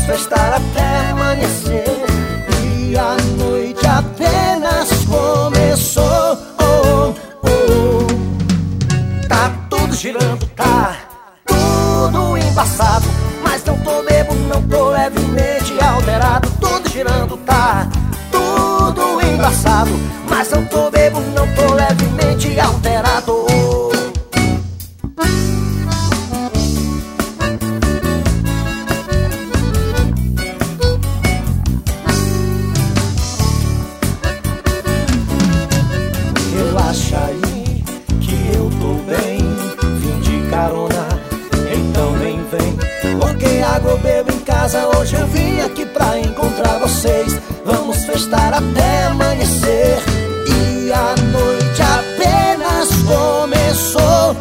festar até amanhecer. E a noite apenas começou. Tá tudo girando, tá tudo embaçado, mas não tô bebo, não tô levemente alterado. Tudo girando, tá tudo embaçado, mas não tô bebo, não tô levemente alterado. Relaxa aí que eu tô bem, vim de carona, então nem vem. Porque água eu bebo em casa, hoje eu vim aqui pra encontrar vocês. Vamos festar até amanhecer. E a noite apenas começou.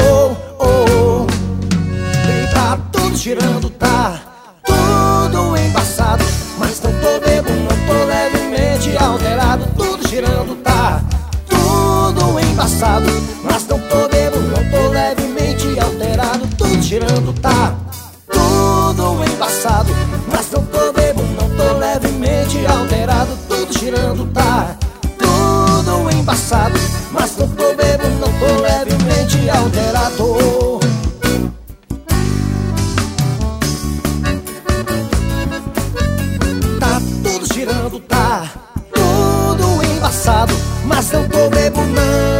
E tá tudo girando, tá tudo embaçado, mas não tô bebo, não tô levemente alterado. Tudo girando, tá tudo embaçado, mas não tô bebo, não tô levemente alterado. Tudo girando, tá tudo embaçado, mas não tô bebo, não tô levemente alterado. Tudo girando, tá tudo embaçado, mas não tô bebo, não tô levemente alterado. Tá tudo girando, tá tudo embaçado, mas não tô bebo não.